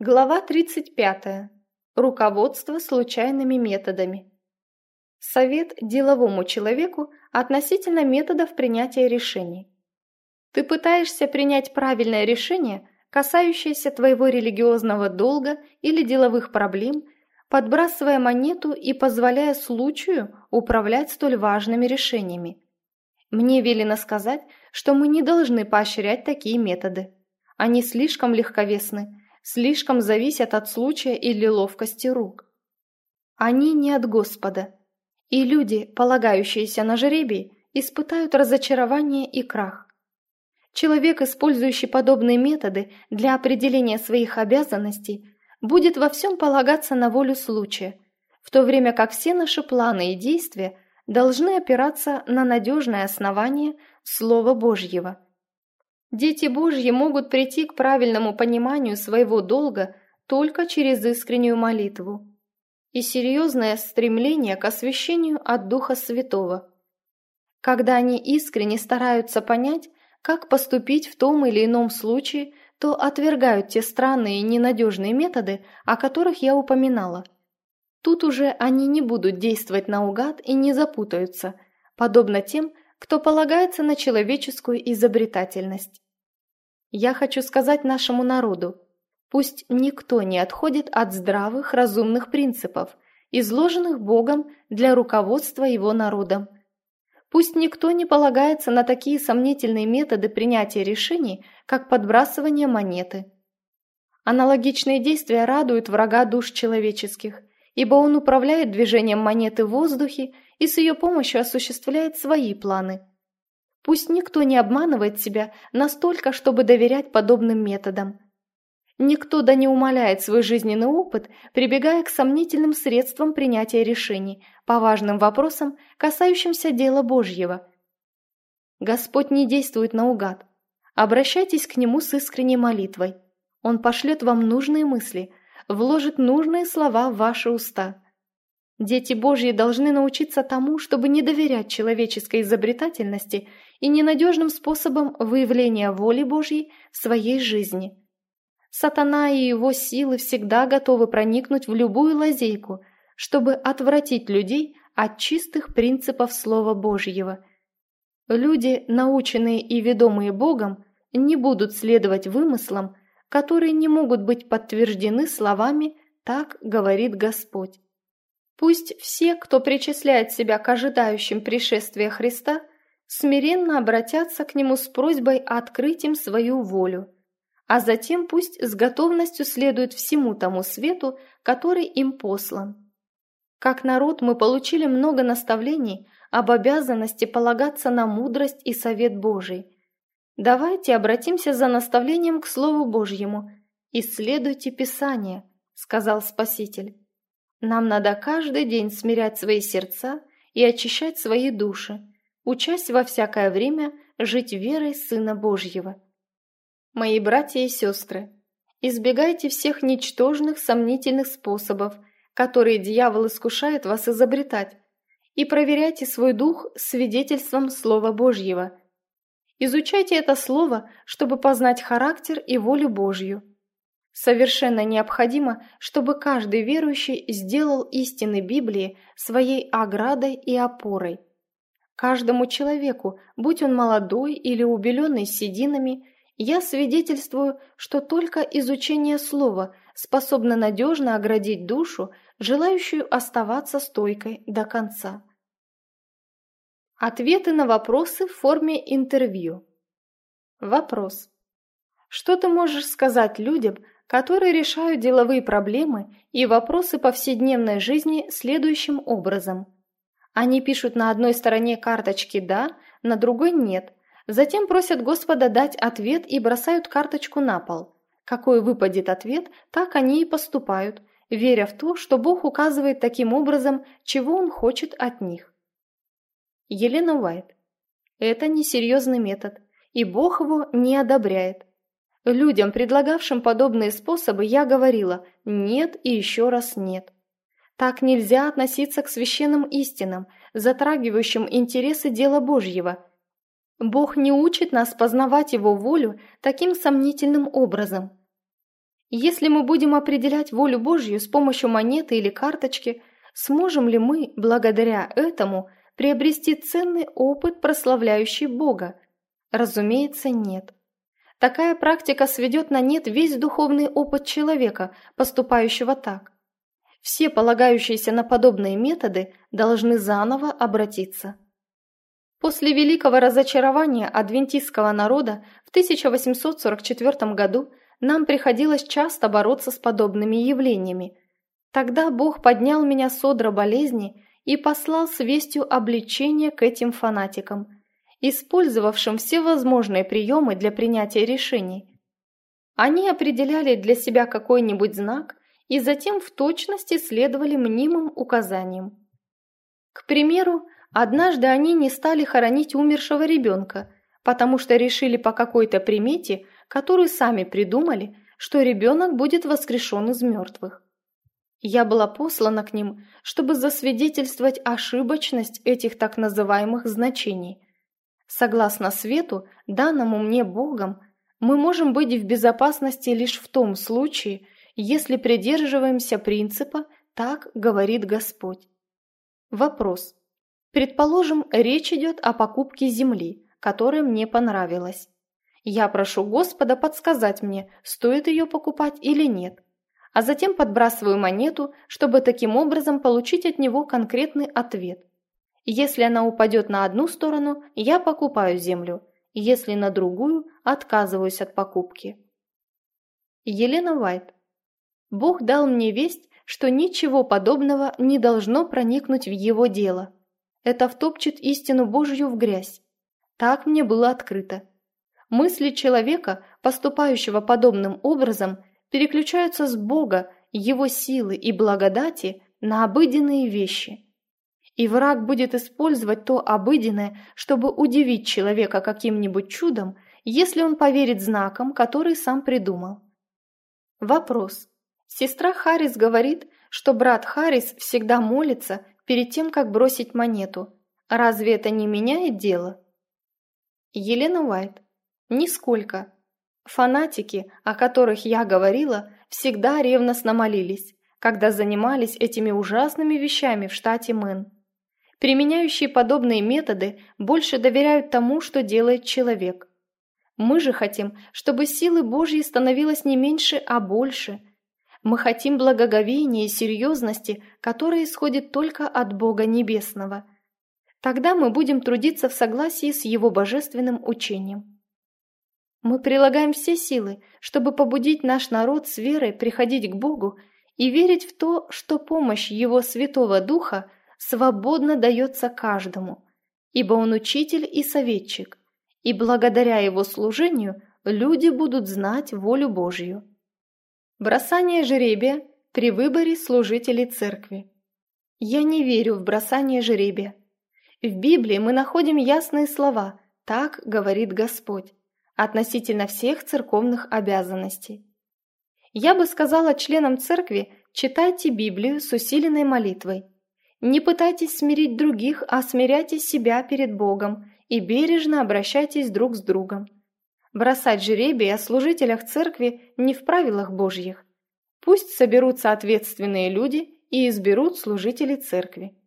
Глава 35. Руководство случайными методами. Совет деловому человеку относительно методов принятия решений. Ты пытаешься принять правильное решение, касающееся твоего религиозного долга или деловых проблем, подбрасывая монету и позволяя случаю управлять столь важными решениями. Мне велено сказать, что мы не должны поощрять такие методы. Они слишком легковесны, слишком зависят от случая или ловкости рук. Они не от Господа, и люди, полагающиеся на жребий, испытают разочарование и крах. Человек, использующий подобные методы для определения своих обязанностей, будет во всем полагаться на волю случая, в то время как все наши планы и действия должны опираться на надежное основание Слова Божьего. Дети Божьи могут прийти к правильному пониманию своего долга только через искреннюю молитву и серьезное стремление к освящению от Духа Святого. Когда они искренне стараются понять, как поступить в том или ином случае, то отвергают те странные и ненадежные методы, о которых я упоминала. Тут уже они не будут действовать наугад и не запутаются, подобно тем, кто полагается на человеческую изобретательность. Я хочу сказать нашему народу, пусть никто не отходит от здравых, разумных принципов, изложенных Богом для руководства его народом. Пусть никто не полагается на такие сомнительные методы принятия решений, как подбрасывание монеты. Аналогичные действия радуют врага душ человеческих, ибо он управляет движением монеты в воздухе и с ее помощью осуществляет свои планы. Пусть никто не обманывает себя настолько, чтобы доверять подобным методам. Никто да не умаляет свой жизненный опыт, прибегая к сомнительным средствам принятия решений по важным вопросам, касающимся дела Божьего. Господь не действует наугад. Обращайтесь к Нему с искренней молитвой. Он пошлет вам нужные мысли, вложит нужные слова в ваши уста. Дети Божьи должны научиться тому, чтобы не доверять человеческой изобретательности и ненадежным способам выявления воли Божьей в своей жизни. Сатана и его силы всегда готовы проникнуть в любую лазейку, чтобы отвратить людей от чистых принципов Слова Божьего. Люди, наученные и ведомые Богом, не будут следовать вымыслам, которые не могут быть подтверждены словами «так говорит Господь». Пусть все, кто причисляет себя к ожидающим пришествия Христа, смиренно обратятся к Нему с просьбой открыть им свою волю, а затем пусть с готовностью следуют всему тому свету, который им послан. Как народ мы получили много наставлений об обязанности полагаться на мудрость и совет Божий. Давайте обратимся за наставлением к Слову Божьему. «Исследуйте Писание», — сказал Спаситель. Нам надо каждый день смирять свои сердца и очищать свои души, учась во всякое время жить верой Сына Божьего. Мои братья и сестры, избегайте всех ничтожных, сомнительных способов, которые дьявол искушает вас изобретать, и проверяйте свой дух свидетельством Слова Божьего. Изучайте это Слово, чтобы познать характер и волю Божью. Совершенно необходимо, чтобы каждый верующий сделал истины Библии своей оградой и опорой. Каждому человеку, будь он молодой или убеленный сединами, я свидетельствую, что только изучение Слова способно надежно оградить душу, желающую оставаться стойкой до конца. Ответы на вопросы в форме интервью. Вопрос. Что ты можешь сказать людям, которые решают деловые проблемы и вопросы повседневной жизни следующим образом? Они пишут на одной стороне карточки «да», на другой «нет», затем просят Господа дать ответ и бросают карточку на пол. Какой выпадет ответ, так они и поступают, веря в то, что Бог указывает таким образом, чего Он хочет от них. Елена Уайт. Это несерьезный метод, и Бог его не одобряет. Людям, предлагавшим подобные способы, я говорила «нет» и еще раз «нет». Так нельзя относиться к священным истинам, затрагивающим интересы дела Божьего. Бог не учит нас познавать Его волю таким сомнительным образом. Если мы будем определять волю Божью с помощью монеты или карточки, сможем ли мы, благодаря этому, приобрести ценный опыт, прославляющий Бога? Разумеется, нет. Такая практика сведет на нет весь духовный опыт человека, поступающего так. Все полагающиеся на подобные методы должны заново обратиться. После великого разочарования адвентистского народа в 1844 году нам приходилось часто бороться с подобными явлениями. Тогда Бог поднял меня с одра болезни и послал с вестью обличения к этим фанатикам, использовавшим все возможные приемы для принятия решений. Они определяли для себя какой-нибудь знак и затем в точности следовали мнимым указаниям. К примеру, однажды они не стали хоронить умершего ребенка, потому что решили по какой-то примете, которую сами придумали, что ребенок будет воскрешен из мертвых. Я была послана к ним, чтобы засвидетельствовать ошибочность этих так называемых значений. Согласно свету, данному мне Богом, мы можем быть в безопасности лишь в том случае, если придерживаемся принципа «так говорит Господь». Вопрос. Предположим, речь идет о покупке земли, которая мне понравилась. Я прошу Господа подсказать мне, стоит ее покупать или нет, а затем подбрасываю монету, чтобы таким образом получить от него конкретный ответ. Если она упадет на одну сторону, я покупаю землю, если на другую, отказываюсь от покупки. Елена Уайт. Бог дал мне весть, что ничего подобного не должно проникнуть в его дело. Это втопчет истину Божью в грязь. Так мне было открыто. Мысли человека, поступающего подобным образом, переключаются с Бога, его силы и благодати на обыденные вещи. И враг будет использовать то обыденное, чтобы удивить человека каким-нибудь чудом, если он поверит знакам, которые сам придумал. Вопрос. Сестра Харрис говорит, что брат Харрис всегда молится перед тем, как бросить монету. Разве это не меняет дело? Елена Уайт. Нисколько. Фанатики, о которых я говорила, всегда ревностно молились, когда занимались этими ужасными вещами в штате Мэн. Применяющие подобные методы больше доверяют тому, что делает человек. Мы же хотим, чтобы силы Божьи становилось не меньше, а больше. Мы хотим благоговения и серьезности, которая исходит только от Бога Небесного. Тогда мы будем трудиться в согласии с Его божественным учением. Мы прилагаем все силы, чтобы побудить наш народ с верой приходить к Богу и верить в то, что помощь Его Святого Духа свободно дается каждому, ибо Он учитель и советчик, и благодаря Его служению люди будут знать волю Божью. Бросание жребия при выборе служителей церкви. Я не верю в бросание жребия. В Библии мы находим ясные слова «так говорит Господь» относительно всех церковных обязанностей. Я бы сказала членам церкви: читайте Библию с усиленной молитвой. Не пытайтесь смирить других, а смиряйте себя перед Богом и бережно обращайтесь друг с другом. Бросать жребий о служителях церкви не в правилах Божьих. Пусть соберутся ответственные люди и изберут служителей церкви.